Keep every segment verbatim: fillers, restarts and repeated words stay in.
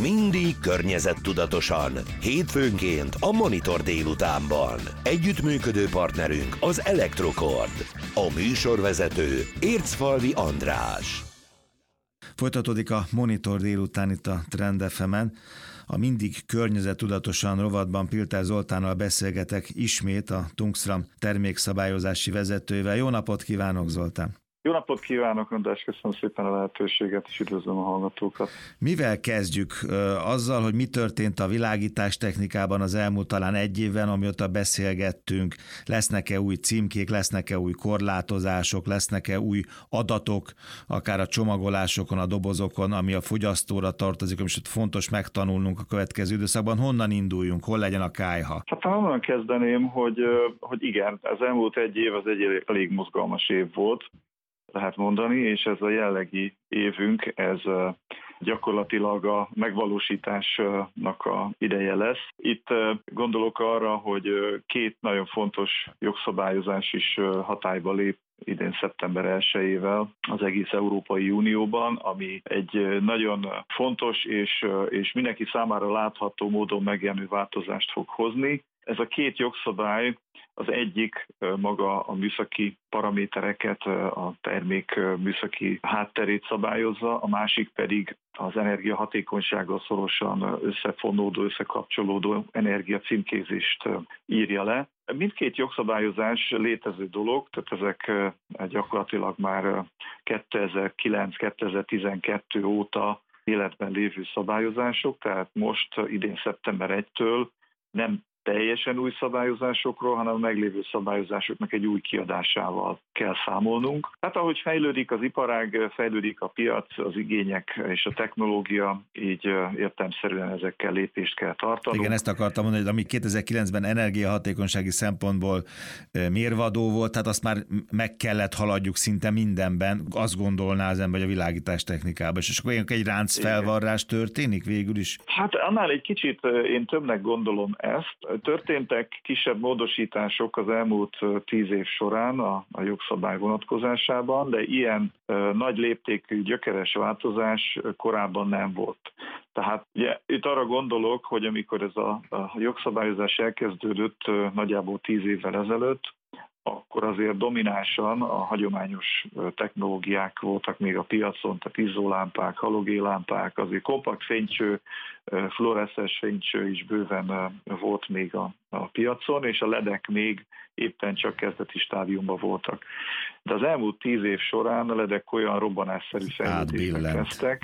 Mindig környezettudatosan. Hétfőnként a Monitor délutánban. Együttműködő partnerünk az Elektrokord. A műsorvezető Ércfalvi András. Folytatódik a Monitor délután itt a Trend ef emen. A mindig környezettudatosan rovatban Pilter Zoltánnal beszélgetek ismét, a Tungsram termékszabályozási vezetőjével. Jó napot kívánok, Zoltán! Jó napot kívánok, András, köszönöm szépen a lehetőséget, és üdvözlöm a hallgatókat. Mivel kezdjük? Azzal, hogy mi történt a világítás technikában az elmúlt talán egy évben, amióta beszélgettünk, lesznek-e új címkék, lesznek-e új korlátozások, lesznek-e új adatok, akár a csomagolásokon, a dobozokon, ami a fogyasztóra tartozik, és fontos megtanulnunk a következő időszakban. Honnan induljunk? Hol legyen a kályha? Hát onnan kezdeném, hogy, hogy igen, az elmúlt egy év az egy elég mozgalmas év volt, lehet mondani, és ez a jellegi évünk, ez gyakorlatilag a megvalósításnak a ideje lesz. Itt gondolok arra, hogy két nagyon fontos jogszabályozás is hatályba lép idén szeptember elsejével az egész Európai Unióban, ami egy nagyon fontos és, és mindenki számára látható módon megjelenő változást fog hozni. Ez a két jogszabály, az egyik maga a műszaki paramétereket, a termék műszaki hátterét szabályozza, a másik pedig az energiahatékonysággal szorosan összefonódó, összekapcsolódó energiacímkézést írja le. Mindkét jogszabályozás létező dolog, tehát ezek gyakorlatilag már kétezer-kilenc kétezer-tizenkettő óta életben lévő szabályozások, tehát most idén szeptember elsejétől nem teljesen új szabályozásokról, hanem a meglévő szabályozásoknak egy új kiadásával kell számolnunk. Hát ahogy fejlődik az iparág, fejlődik a piac, az igények és a technológia, így értelemszerűen ezekkel lépést kell tartanunk. Igen, ezt akartam mondani, hogy ami kétezer-kilencben energiahatékonysági szempontból mérvadó volt, tehát azt már meg kellett haladjuk szinte mindenben, azt gondolná az ember, hogy a világítás technikában. És akkor egy ráncfelvarrás történik végül is? Hát annál egy kicsit én többnek gondolom ezt. Történtek kisebb módosítások az elmúlt tíz év során a, a jogszabály vonatkozásában, de ilyen ö, nagy léptékű gyökeres változás korábban nem volt. Tehát ugye, itt arra gondolok, hogy amikor ez a, a jogszabályozás elkezdődött ö, nagyjából tíz évvel ezelőtt, akkor azért dominánsan a hagyományos technológiák voltak még a piacon, tehát izzólámpák, halogénlámpák, azért kompakt fénycső, fluoreszens fénycső is bőven volt még a, a piacon, és a ledek még éppen csak kezdeti stádiumban voltak. De az elmúlt tíz év során a ledek olyan robbanásszerű fejlődésre kezdtek,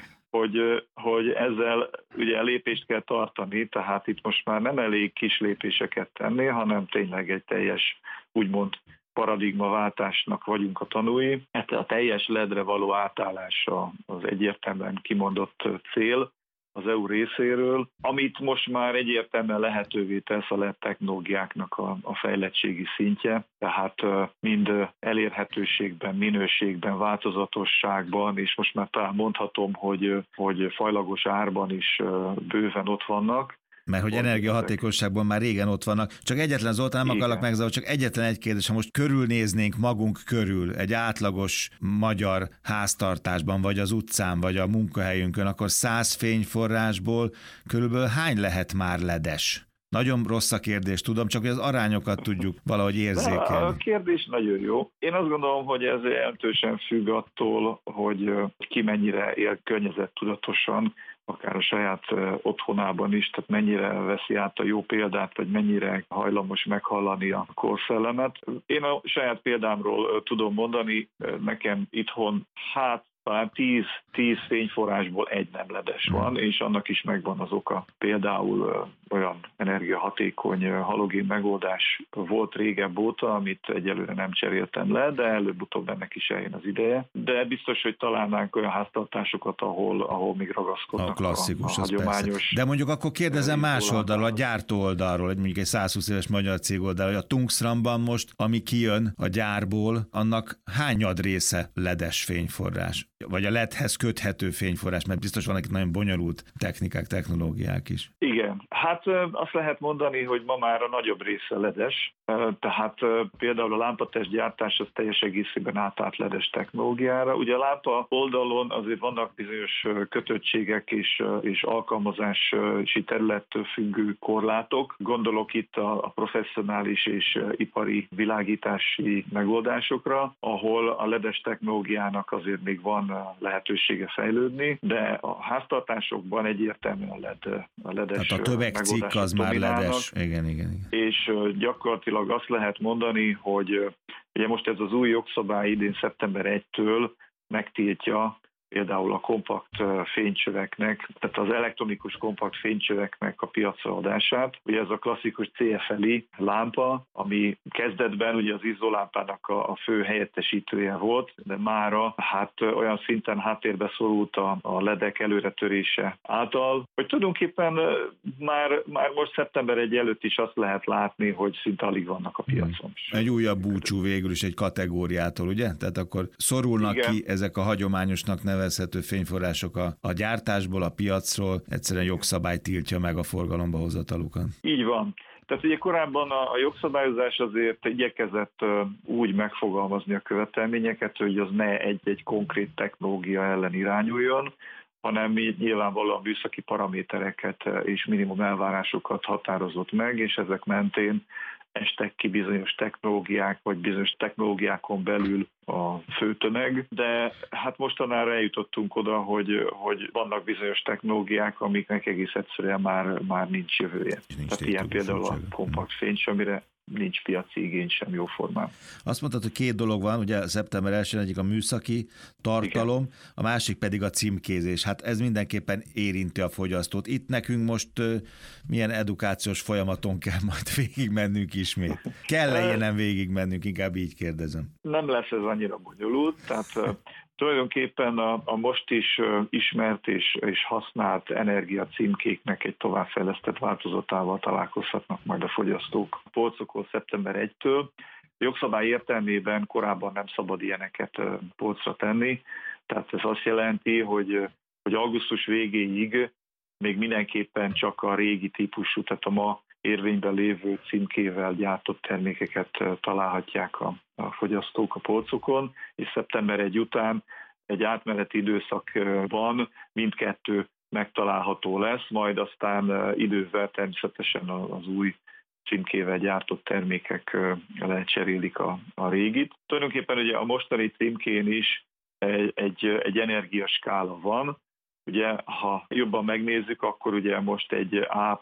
Hogy, hogy ezzel ugye lépést kell tartani, tehát itt most már nem elég kis lépéseket tenni, hanem tényleg egy teljes, úgymond paradigmaváltásnak vagyunk a tanúi. Hát a teljes ledre való átállása az egyértelműen kimondott cél az é u részéről, amit most már egyértelműen lehetővé tesz a led technológiáknak a, a fejlettségi szintje, tehát mind elérhetőségben, minőségben, változatosságban, és most már talán mondhatom, hogy, hogy fajlagos árban is bőven ott vannak. Mert hogy energiahatékonyságban már régen ott vannak. Csak egyetlen, Zoltán, nem akarlak megzavarni, csak egyetlen egy kérdés, ha most körülnéznénk magunk körül egy átlagos magyar háztartásban, vagy az utcán, vagy a munkahelyünkön, akkor száz fényforrásból körülbelül hány lehet már ledes? Nagyon rossz a kérdés, tudom, csak hogy az arányokat tudjuk valahogy érzékelni. A kérdés nagyon jó. Én azt gondolom, hogy ez jelentősen függ attól, hogy ki mennyire él környezettudatosan, akár a saját otthonában is, tehát mennyire veszi át a jó példát, vagy mennyire hajlamos meghallani a korszellemet. Én a saját példámról tudom mondani, nekem itthon hát talán tíz, tíz fényforrásból egy nem ledes van, és annak is megvan az oka. Például olyan energiahatékony halogén megoldás volt régebb óta, amit egyelőre nem cseréltem le, de előbb-utóbb ennek is eljön az ideje. De biztos, hogy találnánk olyan háztartásokat, ahol, ahol még ragaszkodnak a, klasszikus, a, a hagyományos. Persze. De mondjuk akkor kérdezem más oldalról, a gyártó oldalról, egy mondjuk egy százhúsz éves magyar cég oldalról, hogy a Tungsramban most, ami kijön a gyárból, annak hányad része ledes fényforrás? Vagy a ledhez köthető fényforrás, mert biztos vannak itt nagyon bonyolult technikák, technológiák is. Igen, Igen, hát azt lehet mondani, hogy ma már a nagyobb része ledes, tehát például a lámpatest gyártás az teljes egészében átállt ledes technológiára. Ugye a lámpa oldalon azért vannak bizonyos kötöttségek és, és alkalmazási területtől függő korlátok. Gondolok itt a professzionális és ipari világítási megoldásokra, ahol a ledes technológiának azért még van lehetősége fejlődni, de a háztartásokban egyértelműen a led, a ledes tehát a tömegcikk az már ledes. Igen, igen, igen. És gyakorlatilag azt lehet mondani, hogy ugye most ez az új jogszabály idén szeptember elsejétől megtiltja például a kompakt fénycsöveknek, tehát az elektronikus kompakt fénycsöveknek a piacra adását. Ugye ez a klasszikus cé ef el i lámpa, ami kezdetben ugye az izzólámpának a, a fő helyettesítője volt, de mára hát olyan szinten háttérbe szorult a, a ledek előretörése által, hogy tulajdonképpen már, már most szeptember elseje előtt is azt lehet látni, hogy szinte alig vannak a piacon. Egy újabb búcsú végül is egy kategóriától, ugye? Tehát akkor szorulnak Igen. ki ezek a hagyományosnak nevezhető fényforrások a, a gyártásból, a piacról, egyszerűen jogszabály tiltja meg a forgalomba hozatalukat. Így van. Tehát ugye korábban a, a jogszabályozás azért igyekezett uh, úgy megfogalmazni a követelményeket, hogy az ne egy-egy konkrét technológia ellen irányuljon, hanem nyilvánvalóan műszaki paramétereket és minimum elvárásokat határozott meg, és ezek mentén estek ki bizonyos technológiák, vagy bizonyos technológiákon belül a főtömeg, de hát mostanára eljutottunk oda, hogy, hogy vannak bizonyos technológiák, amiknek egész egyszerűen már, már nincs jövője. Nincs. Tehát ilyen például a kompakt fénycs, amire nincs piaci igény sem jóformán. Azt mondtad, hogy két dolog van, ugye szeptember elsején egyik a műszaki tartalom, Igen. a másik pedig a címkézés. Hát ez mindenképpen érinti a fogyasztót. Itt nekünk most uh, milyen edukációs folyamaton kell majd végigmennünk ismét? Kell-e ilyenem végigmennünk? Inkább így kérdezem. Nem lesz ez annyira bonyolult, tehát uh, tulajdonképpen a, a most is uh, ismert és, és használt energiacímkéknek egy továbbfejlesztett változatával találkozhatnak majd a fogyasztók a polcokon szeptember elsejétől. A jogszabály értelmében korábban nem szabad ilyeneket uh, polcra tenni, tehát ez azt jelenti, hogy, hogy augusztus végéig még mindenképpen csak a régi típusú, tehát a ma érvényben lévő címkével gyártott termékeket találhatják a, a fogyasztók a polcokon, és szeptember elsejé után egy átmeneti időszakban mindkettő megtalálható lesz, majd aztán idővel természetesen az új címkével gyártott termékek lecserélik a, a régit. Tulajdonképpen ugye a mostani címkén is egy, egy, egy energiaskála van. Ugye, ha jobban megnézzük, akkor ugye most egy A+++,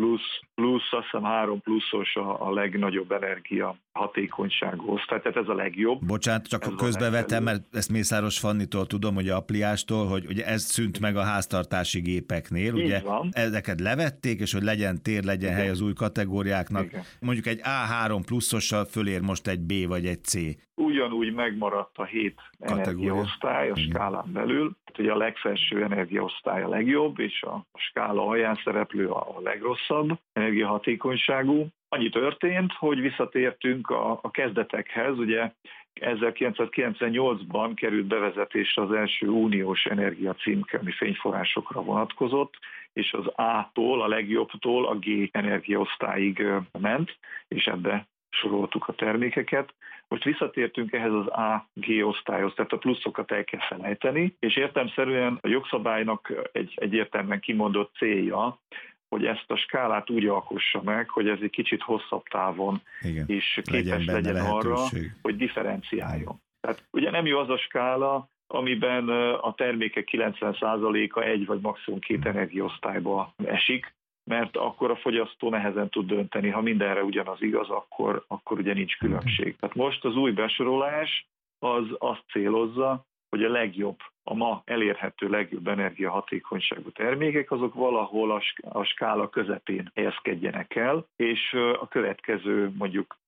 plusz, azt hiszem három pluszos a, a legnagyobb energia hatékonyságú osztály, tehát ez a legjobb. Bocsánat, csak ez közbevetem, mert ezt Mészáros Fannitól tudom, hogy a Appliástól, hogy ugye ez szűnt meg a háztartási gépeknél, Így ugye van. Ezeket levették, és hogy legyen tér, legyen Igen. hely az új kategóriáknak. Igen. Mondjuk egy á három pluszossal fölér most egy B vagy egy C. Ugyanúgy megmaradt a hét energiaosztály a skálán belül. Ugye a legfelső energiaosztály a legjobb, és a skála alján szereplő a legrosszabb energiahatékonyságú. Annyi történt, hogy visszatértünk a, a kezdetekhez, ugye ezerkilencszázkilencvennyolcban került bevezetésre az első uniós energiacímke, ami fényforrásokra vonatkozott, és az A-tól, a legjobbtól a G energiaosztályig ment, és ebbe soroltuk a termékeket. Most visszatértünk ehhez az á-gé osztályhoz, tehát a pluszokat el kell felejteni, és értelemszerűen a jogszabálynak egy egyértelműen kimondott célja, hogy ezt a skálát úgy alkossa meg, hogy ez egy kicsit hosszabb távon Igen, is képes legyen, legyen arra, hogy differenciáljon. Igen. Tehát ugye nem jó az a skála, amiben a termékek kilencven százaléka egy vagy maximum két energiaosztályba esik, mert akkor a fogyasztó nehezen tud dönteni. Ha mindenre ugyanaz igaz, akkor, akkor ugye nincs különbség. Tehát most az új besorolás az azt célozza, hogy a legjobb, a ma elérhető legjobb energiahatékonyságú termékek, azok valahol a skála közepén helyezkedjenek el, és a következő mondjuk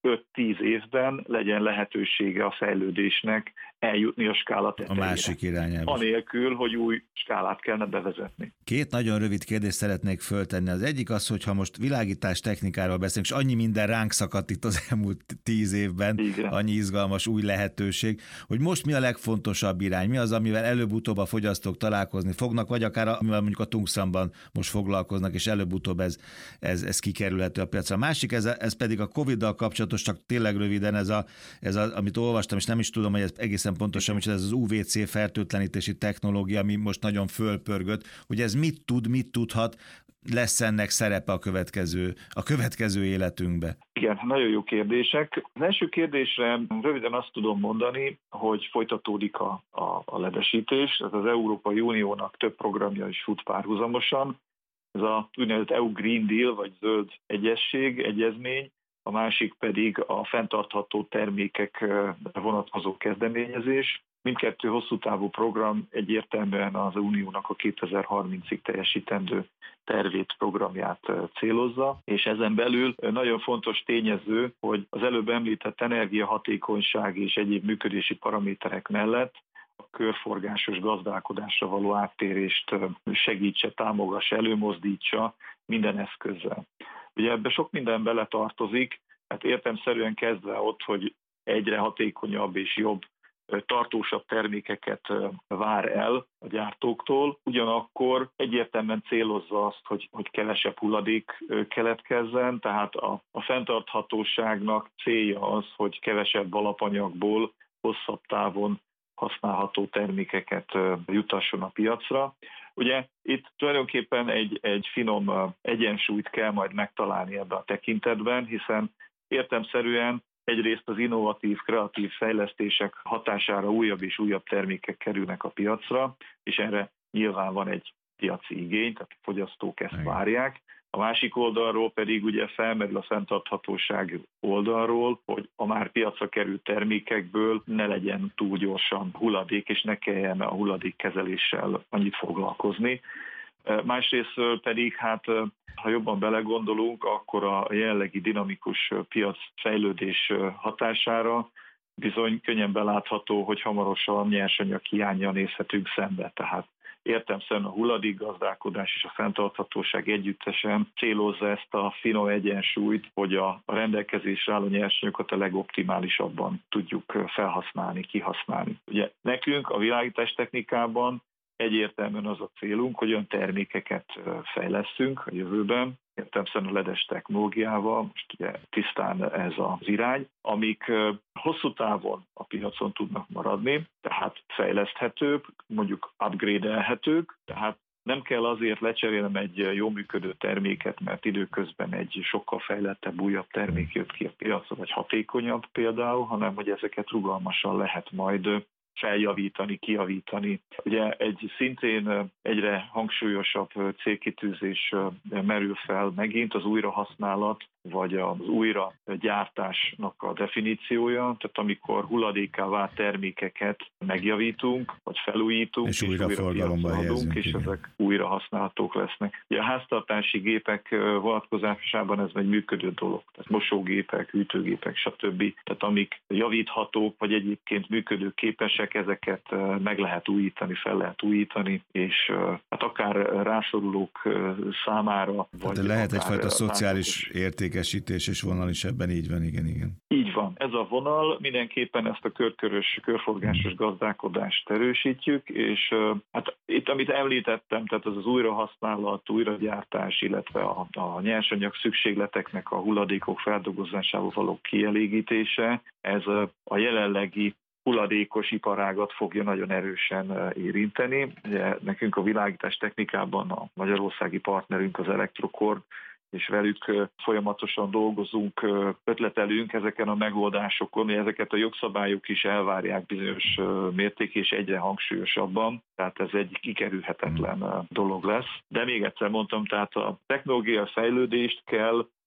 öt-tíz évben legyen lehetősége a fejlődésnek eljutni a skála tetejére. A másik irányába. Anélkül, hogy új skálát kellene bevezetni. Két nagyon rövid kérdést szeretnék föltenni. Az egyik az, hogy ha most világítás technikáról beszélünk, és annyi minden ránk szakadt itt az elmúlt tíz évben, igen, annyi izgalmas új lehetőség, hogy most mi a legfontosabb irány? Mi az, amivel előbb-utóbb a fogyasztók találkozni fognak, vagy akár amivel mondjuk a Tungstramban most foglalkoznak, és előbb-utóbb ez, ez, ez kikerülhető a piacra. A másik, ez, ez pedig a Coviddal kapcsolatos, csak tényleg röviden, ez, a, ez a, amit olvastam, és nem is tudom, hogy ez egészen pontosan, hogy ez az u vé cé fertőtlenítési technológia, ami most nagyon fölpörgött, hogy ez mit tud, mit tudhat, lesz ennek szerepe a következő, a következő életünkbe? Igen, nagyon jó kérdések. Az első kérdésre röviden azt tudom mondani, hogy folytatódik a, a, a ledesítés. Ez az Európai Uniónak több programja is fut párhuzamosan. Ez a úgynevezett é u Green Deal, vagy zöld egyesség, egyezmény, a másik pedig a fenntartható termékekre vonatkozó kezdeményezés. Mindkettő hosszú távú program egyértelműen az Uniónak a kétezer-harmincig teljesítendő tervét, programját célozza, és ezen belül nagyon fontos tényező, hogy az előbb említett energiahatékonyság és egyéb működési paraméterek mellett a körforgásos gazdálkodásra való áttérést segítse, támogassa, előmozdítsa minden eszközzel. Ugye ebbe sok minden beletartozik, hát értelemszerűen kezdve ott, hogy egyre hatékonyabb és jobb, tartósabb termékeket vár el a gyártóktól, ugyanakkor egyértelműen célozza azt, hogy, hogy kevesebb hulladék keletkezzen, tehát a, a fenntarthatóságnak célja az, hogy kevesebb alapanyagból hosszabb távon használható termékeket jutasson a piacra. Ugye itt tulajdonképpen egy, egy finom egyensúlyt kell majd megtalálni ebben a tekintetben, hiszen értelemszerűen egyrészt az innovatív, kreatív fejlesztések hatására újabb és újabb termékek kerülnek a piacra, és erre nyilván van egy piaci igény, tehát a fogyasztók ezt várják. A másik oldalról pedig ugye felmerül a fenntarthatóság oldalról, hogy a már piacra került termékekből ne legyen túl gyorsan hulladék, és ne kelljen a hulladékkezeléssel annyit foglalkozni. Másrésztről pedig, hát ha jobban belegondolunk, akkor a jelenlegi dinamikus piacfejlődés hatására bizony könnyen belátható, hogy hamarosan nyersanyag hiánnyal nézhetünk szembe. Tehát értelemszerűen a hulladékgazdálkodás és a fenntarthatóság együttesen célozza ezt a finom egyensúlyt, hogy a rendelkezésre álló nyersanyagokat a legoptimálisabban tudjuk felhasználni, kihasználni. Ugye nekünk a világítás technikában egyértelműen az a célunk, hogy olyan termékeket fejlesztünk a jövőben, értelemszerűen a ledes technológiával, most ugye tisztán ez az irány, amik hosszú távon a piacon tudnak maradni, tehát fejleszthetők, mondjuk upgrade-elhetők, tehát nem kell azért lecserélnem egy jó működő terméket, mert időközben egy sokkal fejlettebb, újabb termék jött ki a piacra, vagy hatékonyabb például, hanem hogy ezeket rugalmasan lehet majd feljavítani, kijavítani. Ugye egy szintén egyre hangsúlyosabb célkitűzés merül fel megint az újrahasználat, vagy az újragyártásnak a definíciója, tehát amikor hulladékká vált termékeket megjavítunk, vagy felújítunk, és, és újra forgalomba helyezünk, és igen, ezek újra használhatók lesznek. Ugye a háztartási gépek vonatkozásában ez egy működő dolog, tehát mosógépek, hűtőgépek, stb. Tehát amik javíthatók, vagy egyébként működő képesek, ezeket meg lehet újítani, fel lehet újítani, és hát akár rászorulók számára, tehát vagy lehet egyfajta szociális értékesítés és vonal is ebben, így van, igen, igen. Így van. Ez a vonal, mindenképpen ezt a körkörös, körforgásos gazdálkodást erősítjük, és hát itt, amit említettem, tehát az az újrahasználat, újragyártás, illetve a, a nyersanyag szükségleteknek a hulladékok feldolgozásával való kielégítése, ez a jelenlegi hulladékos iparágat fogja nagyon erősen érinteni. Ugye nekünk a világítás technikában a magyarországi partnerünk az Electrocord, és velük folyamatosan dolgozunk, ötletelünk ezeken a megoldásokon, hogy ezeket a jogszabályok is elvárják bizonyos mérték és egyre hangsúlyosabban, tehát ez egy kikerülhetetlen dolog lesz. De még egyszer mondtam, tehát a technológia fejlődést kell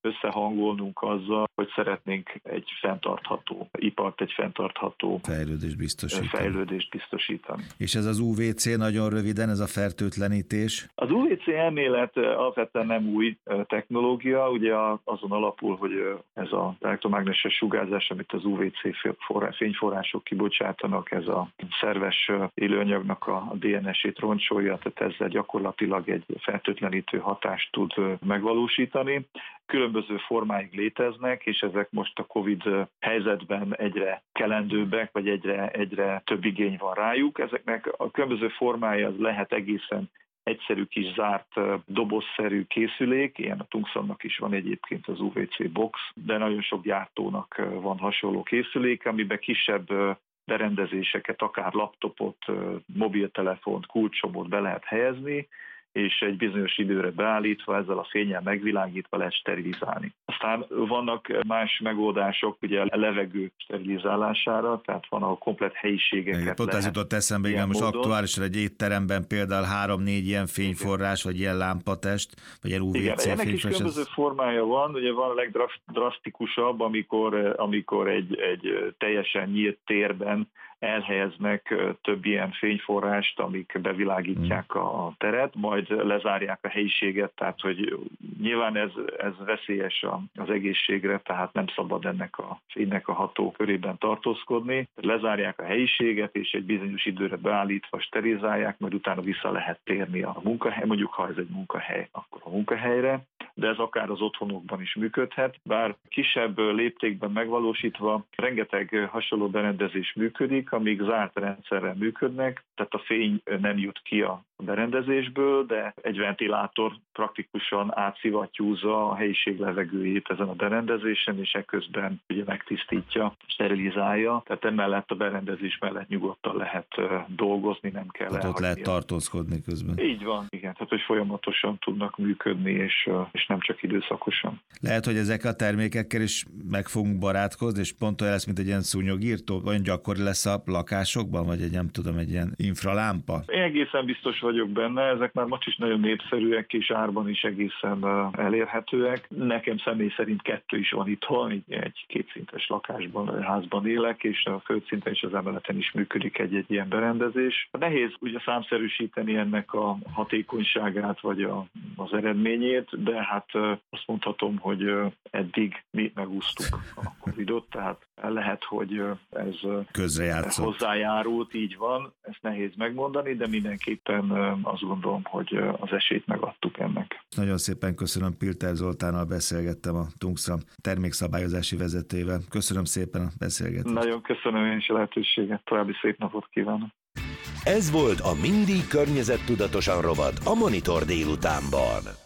összehangolnunk azzal, hogy szeretnénk egy fenntartható ipart, egy fenntartható fejlődést biztosítani. fejlődést biztosítani. És ez az u vé cé nagyon röviden, ez a fertőtlenítés? Az u vé cé elmélet alapvetően nem új technológia, ugye azon alapul, hogy ez az elektromágneses sugárzás, amit az u vé cé fényforrások kibocsátanak, ez a szerves élőanyagnak a dé en es-ét roncsolja, tehát ezzel gyakorlatilag egy fertőtlenítő hatást tud megvalósítani. Különböző formáig léteznek, és ezek most a Covid helyzetben egyre kelendőbbek, vagy egyre, egyre több igény van rájuk. Ezeknek a különböző formája az lehet egészen egyszerű kis zárt dobozszerű készülék, ilyen a Tungstronnak is van egyébként az u vé cé box, de nagyon sok gyártónak van hasonló készülék, amiben kisebb berendezéseket, akár laptopot, mobiltelefont, kulcsomot be lehet helyezni, és egy bizonyos időre beállítva, ezzel a fénnyel megvilágítva lehet sterilizálni. Aztán vannak más megoldások, ugye a levegő sterilizálására, tehát van, ahol komplet helyiségeket igen, pont ez jutott eszembe, igen, most aktuálisan egy étteremben például három-négy ilyen fényforrás, igen. vagy ilyen lámpatest, vagy ilyen u vé cé igen, ennek is különböző ez... formája van, ugye van a legdrasztikusabb, amikor, amikor egy, egy teljesen nyílt térben elhelyeznek több ilyen fényforrást, amik bevilágítják hmm. a teret, majd lezárják a helyiséget, tehát hogy nyilván ez, ez veszélyes az egészségre, tehát nem szabad ennek a fénynek a hatókörében tartózkodni. Lezárják a helyiséget, és egy bizonyos időre beállítva sterilizálják, majd utána vissza lehet térni a munkahely, mondjuk ha ez egy munkahely, akkor a munkahelyre, de ez akár az otthonokban is működhet, bár kisebb léptékben megvalósítva rengeteg hasonló berendezés működik, amik zárt rendszerrel működnek, tehát a fény nem jut ki a berendezésből, de egy ventilátor praktikusan átszivattyúzza a helyiség levegőjét ezen a berendezésen, és ekközben ugye megtisztítja, sterilizálja, tehát emellett a berendezés mellett nyugodtan lehet dolgozni, nem kell tehát ott lehet tartózkodni közben. Így van, igen, tehát hogy folyamatosan tudnak működni, és, és nem csak időszakosan. Lehet, hogy ezek a termékekkel is meg fogunk barátkozni, és pont olyan lesz, mint egy ilyen szúnyogírtó, olyan gyakori lesz a lakásokban, vagy egy nem tudom, egy ilyen infralámpa? Én egészen biztos vagyok benne, ezek már most is nagyon népszerűek, és árban is egészen elérhetőek. Nekem személy szerint kettő is van itthon, egy kétszintes lakásban, házban élek, és a földszinten és az emeleten is működik egy-egy ilyen berendezés. Nehéz ugye számszerűsíteni ennek a hatékonyságát, vagy a, az eredményét, de hát azt mondhatom, hogy eddig mi megúsztuk a Covidot, tehát lehet, hogy ez közrejátszott, hozzájárult, így van, ezt nehéz megmondani, de mindenképpen azt gondolom, hogy az esélyt megadtuk ennek. Nagyon szépen köszönöm, Pilter Zoltánnal beszélgettem, a Tungstron termékszabályozási vezetőjével. Köszönöm szépen a beszélgetést. Nagyon köszönöm én is a lehetőséget, további szép napot kívánok. Ez volt a Mindig környezettudatosan rovat a Monitor délutánban.